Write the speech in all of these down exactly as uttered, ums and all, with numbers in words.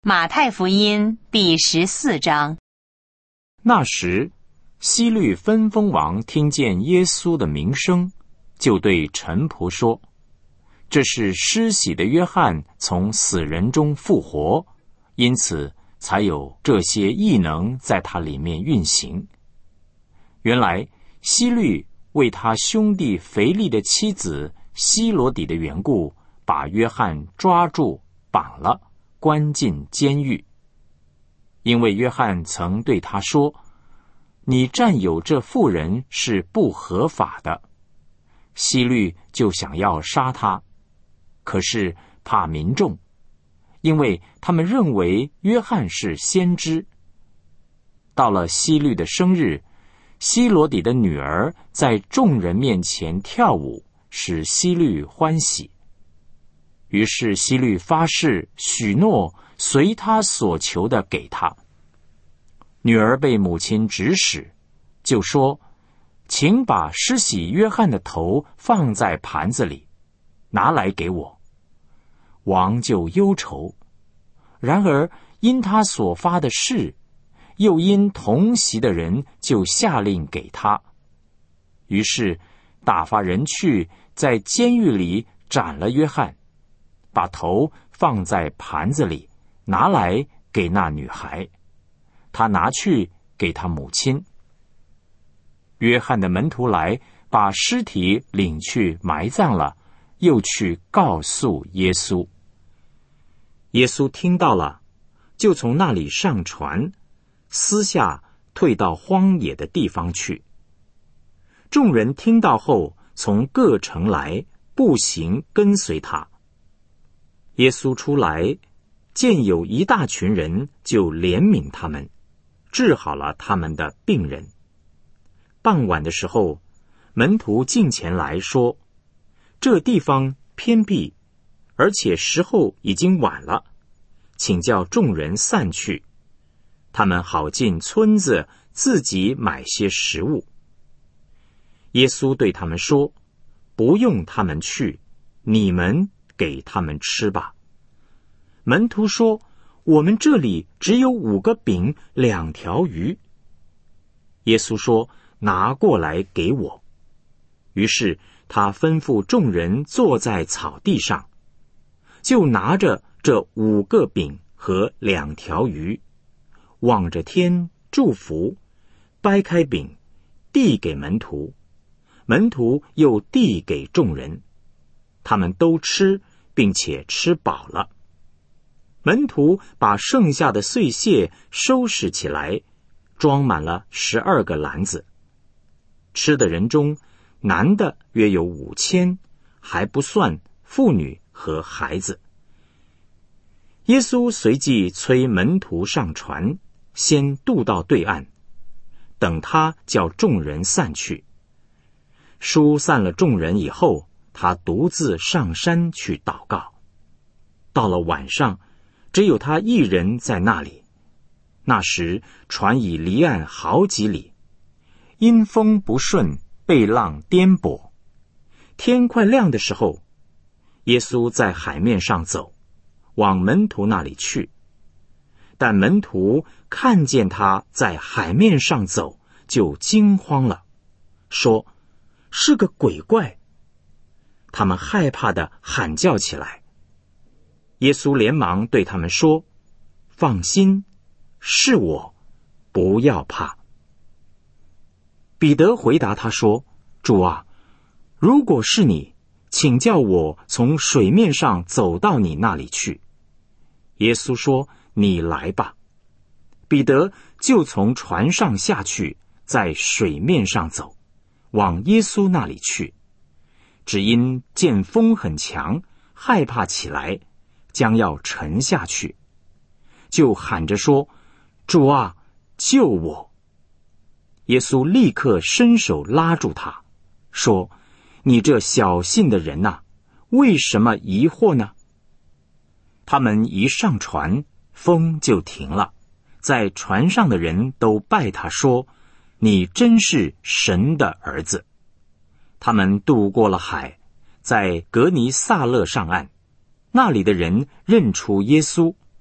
马太福音第十四章。 那时，希律分封王听见耶稣的名声，就对臣仆说：“这是施洗的约翰从死人中复活，因此才有这些异能在他里面运行。”原来希律为他兄弟腓力的妻子希罗底的缘故，把约翰抓住绑了，关进监狱。因为约翰曾对他说：“你占有这妇人是不合法的。”希律就想要杀他，可是怕民众，因为他们认为约翰是先知。到了希律的生日，希罗底的女儿在众人面前跳舞，使希律欢喜。于是希律发誓许诺，随他所求的给他。女儿被母亲指使，就说：“请把施洗约翰的头放在盘子里，拿来给我。”王就忧愁。然而因他所发的誓，又因同席的人，就下令给他。于是打发人去，在监狱里斩了约翰，把头放在盘子里，拿来给那女孩。他拿去给他母亲。约翰的门徒来，把尸体领去埋葬了，又去告诉耶稣。耶稣听到了，就从那里上船，私下退到荒野的地方去。众人听到后，从各城来，步行跟随他。耶稣出来，见有一大群人，就怜悯他们，治好了他们的病人。傍晚的时候，门徒近前来说：“这地方偏僻，而且时候已经晚了，请叫众人散去，他们好进村子自己买些食物。”耶稣对他们说：“不用他们去，你们给他们吃吧。”门徒说：“我们这里只有五个饼，两条鱼。”耶稣说：“拿过来给我。”于是他吩咐众人坐在草地上，就拿着这五个饼和两条鱼，望着天祝福，掰开饼，递给门徒，门徒又递给众人，他们都吃，并且吃饱了。门徒把剩下的碎屑收拾起来，装满了十二个篮子。吃的人中，男的约有五千，还不算妇女和孩子。耶稣随即催门徒上船，先渡到对岸，等他叫众人散去。疏散了众人以后，他独自上山去祷告。到了晚上，只有他一人在那里。那时船已离岸好几里，因风不顺，被浪颠簸。天快亮的时候，耶稣在海面上走，往门徒那里去。但门徒看见他在海面上走，就惊慌了，说：“是个鬼怪。”他们害怕地喊叫起来。耶稣连忙对他们说：“放心，是我，不要怕。”彼得回答他说：“主啊，如果是你，请叫我从水面上走到你那里去。”耶稣说：“你来吧。”彼得就从船上下去，在水面上走，往耶稣那里去。只因见风很强，害怕起来，将要沉下去，就喊着说：“主啊，救我！”耶稣立刻伸手拉住他，说：“你这小信的人啊，为什么疑惑呢？”他们一上船，风就停了，在船上的人都拜他说：“你真是神的儿子。”他们渡过了海，在格尼撒勒上岸，那里的人认出耶稣，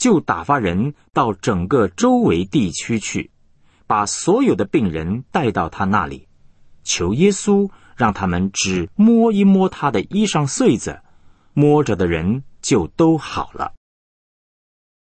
就打发人到整个周围地区去，把所有的病人带到他那里，求耶稣让他们只摸一摸他的衣裳穗子，摸着的人就都好了。